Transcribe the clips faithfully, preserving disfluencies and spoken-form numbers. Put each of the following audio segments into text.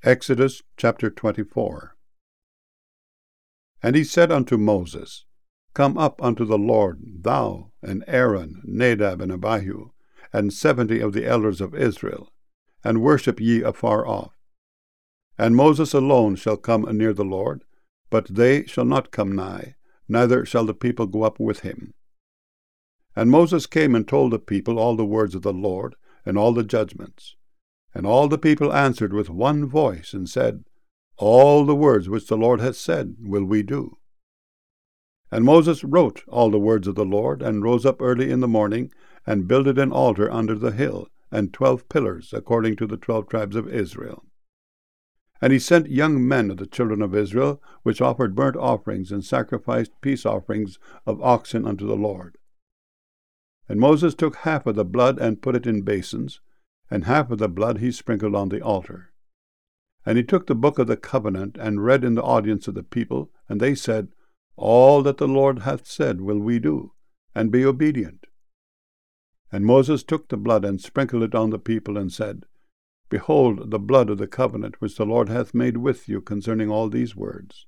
Exodus chapter twenty-four. And he said unto Moses, Come up unto the Lord, thou, and Aaron, Nadab, and Abihu, and seventy of the elders of Israel, and worship ye afar off. And Moses alone shall come near the Lord, but they shall not come nigh, neither shall the people go up with him. And Moses came and told the people all the words of the Lord, and all the judgments. And all the people answered with one voice, and said, All the words which the Lord hath said will we do. And Moses wrote all the words of the Lord, and rose up early in the morning, and builded an altar under the hill, and twelve pillars, according to the twelve tribes of Israel. And he sent young men of the children of Israel, which offered burnt offerings, and sacrificed peace offerings of oxen unto the Lord. And Moses took half of the blood, and put it in basins, and half of the blood he sprinkled on the altar. And he took the book of the covenant, and read in the audience of the people, and they said, All that the Lord hath said will we do, and be obedient. And Moses took the blood, and sprinkled it on the people, and said, Behold the blood of the covenant which the Lord hath made with you concerning all these words.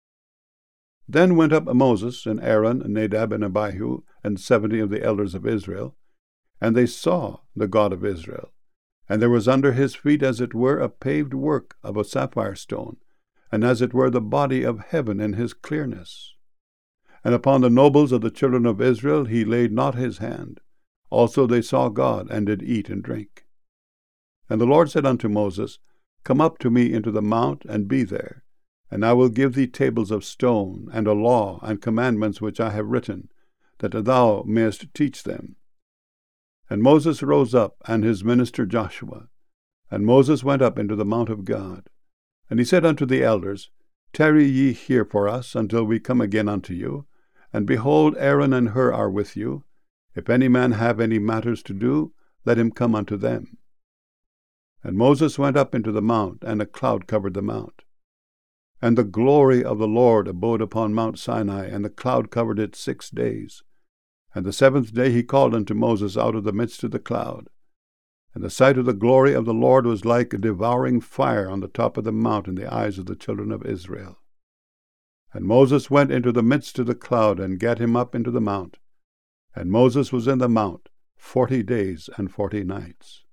Then went up Moses, and Aaron, and Nadab, and Abihu, and seventy of the elders of Israel, and they saw the God of Israel. And there was under his feet as it were a paved work of a sapphire stone, and as it were the body of heaven in his clearness. And upon the nobles of the children of Israel he laid not his hand. Also they saw God, and did eat and drink. And the Lord said unto Moses, Come up to me into the mount, and be there. And I will give thee tables of stone, and a law, and commandments which I have written, that thou mayest teach them. And Moses rose up, and his minister Joshua. And Moses went up into the mount of God. And he said unto the elders, Tarry ye here for us, until we come again unto you. And behold, Aaron and Hur are with you. If any man have any matters to do, let him come unto them. And Moses went up into the mount, and a cloud covered the mount. And the glory of the Lord abode upon Mount Sinai, and the cloud covered it six days. And the seventh day he called unto Moses out of the midst of the cloud. And the sight of the glory of the Lord was like a devouring fire on the top of the mount in the eyes of the children of Israel. And Moses went into the midst of the cloud, and gat him up into the mount. And Moses was in the mount forty days and forty nights.